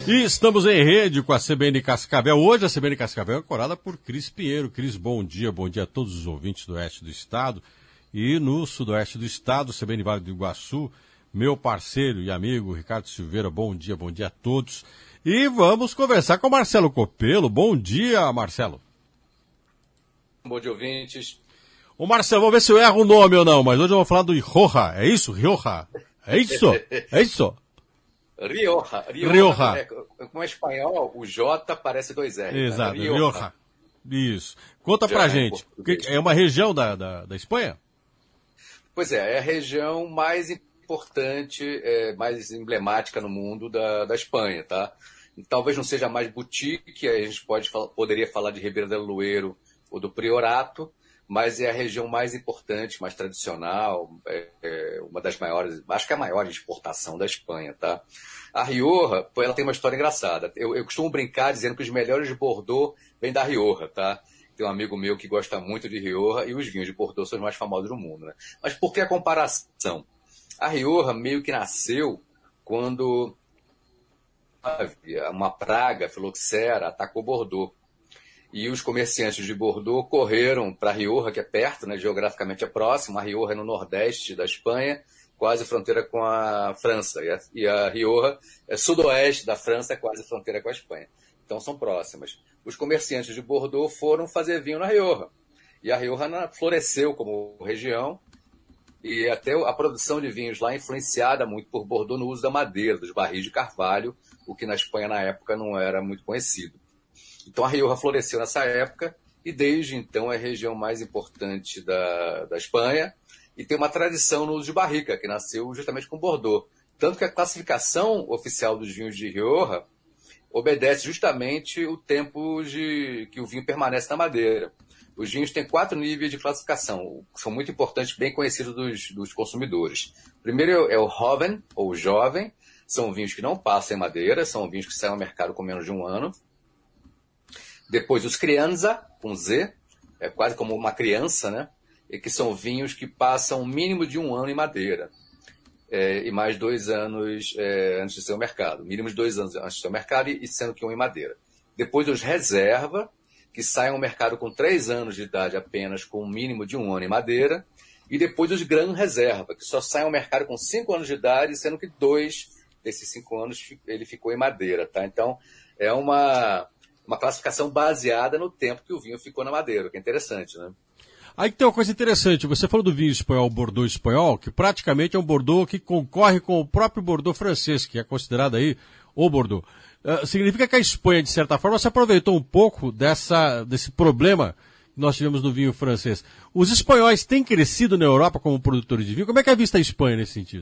E estamos em rede com a CBN Cascavel. Hoje a CBN Cascavel é ancorada por Cris Pinheiro. Cris, bom dia a todos os ouvintes do oeste do estado. E no sudoeste do estado, CBN Vale do Iguaçu, meu parceiro e amigo Ricardo Silveira, bom dia a todos. E vamos conversar com Marcelo Copelo. Bom dia, Marcelo. Bom dia, ouvintes. Ô Marcelo, vamos ver se eu erro o nome ou não, mas hoje eu vou falar do Rioja. É isso? Rioja? É isso? É isso? Rioja. Com espanhol, o J parece dois R. Exato, né? Rioja. Isso. Conta pra gente. É uma região da Espanha? Pois é a região mais importante, mais emblemática no mundo da Espanha, tá? Talvez não seja mais boutique, a gente poderia falar de Ribeira del Duero ou do Priorato, mas é a região mais importante, mais tradicional, uma das maiores, acho que é a maior exportação da Espanha, tá? A Rioja, ela tem uma história engraçada. Eu costumo brincar dizendo que os melhores de Bordeaux vêm da Rioja, tá? Tem um amigo meu que gosta muito de Rioja e os vinhos de Bordeaux são os mais famosos do mundo, né? Mas por que a comparação? A Rioja meio que nasceu quando uma praga, filoxera, atacou Bordeaux. E os comerciantes de Bordeaux correram para a Rioja, que é perto, né, geograficamente é próximo. A Rioja é no nordeste da Espanha, quase fronteira com a França. E a Rioja é sudoeste da França, quase fronteira com a Espanha. Então são próximas. Os comerciantes de Bordeaux foram fazer vinho na Rioja. E a Rioja floresceu como região. E até a produção de vinhos lá é influenciada muito por Bordeaux no uso da madeira, dos barris de carvalho, o que na Espanha na época não era muito conhecido. Então a Rioja floresceu nessa época e desde então é a região mais importante da Espanha e tem uma tradição no uso de barrica, que nasceu justamente com Bordeaux. Tanto que a classificação oficial dos vinhos de Rioja obedece justamente o tempo que o vinho permanece na madeira. Os vinhos têm 4 níveis de classificação, que são muito importantes, bem conhecidos dos consumidores. Primeiro é o Joven, ou jovem, são vinhos que não passam em madeira, são vinhos que saem ao mercado com menos de 1 ano. Depois os Crianza, com Z, é quase como uma criança, né? E que são vinhos que passam um mínimo de 1 ano em madeira. E mais 2 anos antes de ser ao mercado. Mínimo de 2 anos antes de ser ao mercado e sendo que 1 em madeira. Depois os Reserva, que saem ao mercado com 3 anos de idade apenas, com um mínimo de 1 ano em madeira. E depois os Gran Reserva, que só saem ao mercado com 5 anos de idade, sendo que 2 desses 5 anos ele ficou em madeira, tá? Então, é uma classificação baseada no tempo que o vinho ficou na madeira, que é interessante, né? Aí tem uma coisa interessante, você falou do vinho espanhol, Bordeaux espanhol, que praticamente é um Bordeaux que concorre com o próprio Bordeaux francês, que é considerado aí o Bordeaux. Significa que a Espanha, de certa forma, se aproveitou um pouco desse problema que nós tivemos no vinho francês. Os espanhóis têm crescido na Europa como produtores de vinho? Como é que é vista a Espanha nesse sentido?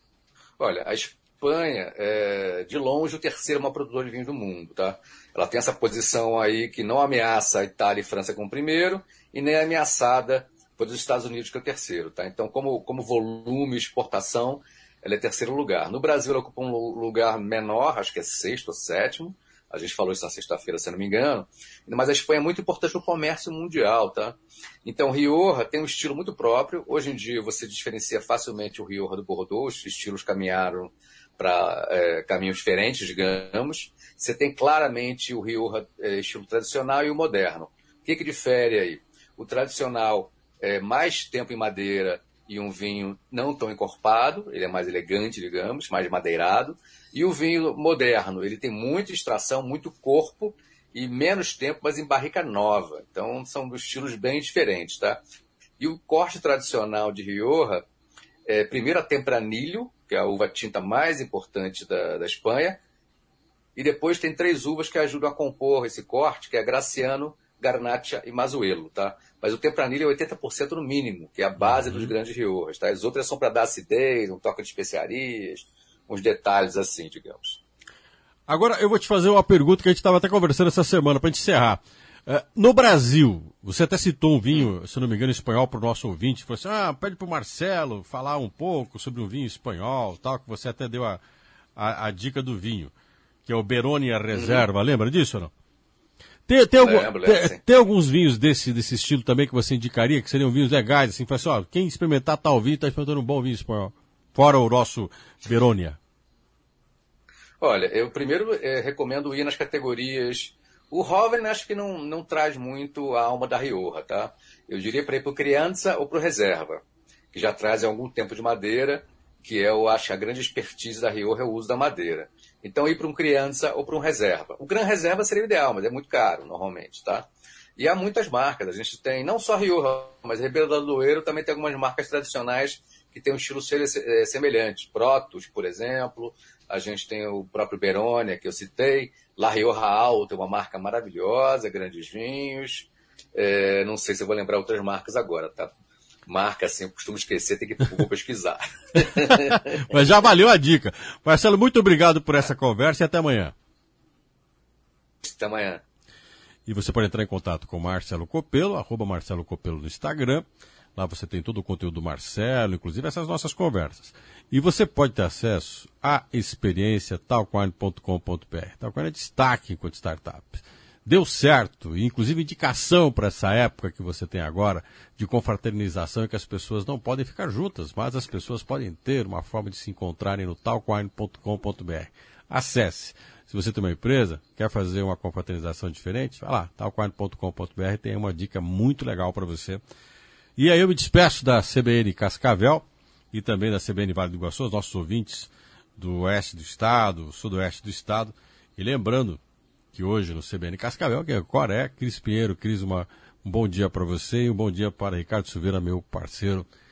Olha, a Espanha é, de longe, o terceiro maior produtor de vinho do mundo, tá? Ela tem essa posição aí que não ameaça a Itália e França como primeiro e nem ameaçada pelos Estados Unidos, que é o terceiro, tá? Então, como volume e exportação, ela é terceiro lugar. No Brasil, ela ocupa um lugar menor, acho que é 6º ou 7º. A gente falou isso na sexta-feira, se não me engano. Mas a Espanha é muito importante no comércio mundial, tá? Então, Rioja tem um estilo muito próprio. Hoje em dia, você diferencia facilmente o Rioja do Bordeaux. Os estilos caminharam para caminhos diferentes, digamos. Você tem claramente o Rioja estilo tradicional e o moderno. O que difere aí? O tradicional é mais tempo em madeira e um vinho não tão encorpado, ele é mais elegante, digamos, mais madeirado. E o vinho moderno, ele tem muita extração, muito corpo e menos tempo, mas em barrica nova. Então, são estilos bem diferentes, tá? E o corte tradicional de Rioja é, primeiro, a Tempranillo, que é a uva tinta mais importante da Espanha, e depois tem 3 uvas que ajudam a compor esse corte, que é Graciano, Garnacha e Mazuelo, tá? Mas o Tempranillo é 80% no mínimo, que é a base dos grandes Riojas, tá? As outras são para dar acidez, um toque de especiarias, uns detalhes assim, digamos. Agora eu vou te fazer uma pergunta que a gente estava até conversando essa semana, para a gente encerrar. No Brasil, você até citou um vinho, se não me engano, espanhol para o nosso ouvinte, falou assim, pede para o Marcelo falar um pouco sobre um vinho espanhol, tal, que você até deu a dica do vinho, que é o Beronia Reserva, lembra disso ou não? Tem alguns vinhos desse estilo também que você indicaria, que seriam vinhos legais, assim, fala assim, quem experimentar tal vinho está experimentando um bom vinho espanhol, fora o nosso Beronia. Olha, eu primeiro recomendo ir nas categorias. O Hovering acho que não traz muito a alma da Rioja, tá? Eu diria para ir para o criança ou para o reserva, que já traz algum tempo de madeira, que eu acho a grande expertise da Rioja é o uso da madeira. Então ir para um criança ou para um reserva. O Gran Reserva seria o ideal, mas é muito caro normalmente, tá? E há muitas marcas, a gente tem não só Rioja, mas Ribeira do Aroeiro também tem algumas marcas tradicionais que têm um estilo semelhante. Protos, por exemplo, a gente tem o próprio Berônia, que eu citei, La Rioja Alta, uma marca maravilhosa, grandes vinhos. Não sei se eu vou lembrar outras marcas agora, tá? Marca, assim, eu costumo esquecer, vou pesquisar. Mas já valeu a dica. Marcelo, muito obrigado por essa conversa e até amanhã. Até amanhã. E você pode entrar em contato com Marcelo Copelo, @Marcelo Copelo no Instagram. Lá você tem todo o conteúdo do Marcelo, inclusive essas nossas conversas. E você pode ter acesso à experiência talkwine.com.br. Talkwine é destaque enquanto startup. Deu certo, e inclusive indicação para essa época que você tem agora de confraternização, em que as pessoas não podem ficar juntas, mas as pessoas podem ter uma forma de se encontrarem no talkwine.com.br. Acesse. Se você tem uma empresa, quer fazer uma confraternização diferente, vai lá, talkwine.com.br, tem uma dica muito legal para você. E aí eu me despeço da CBN Cascavel e também da CBN Vale do Iguaçu, os nossos ouvintes do oeste do estado, sudoeste do estado, e lembrando que hoje no CBN Cascavel, quem é Cris Pinheiro. Cris, um bom dia para você e um bom dia para Ricardo Silveira, meu parceiro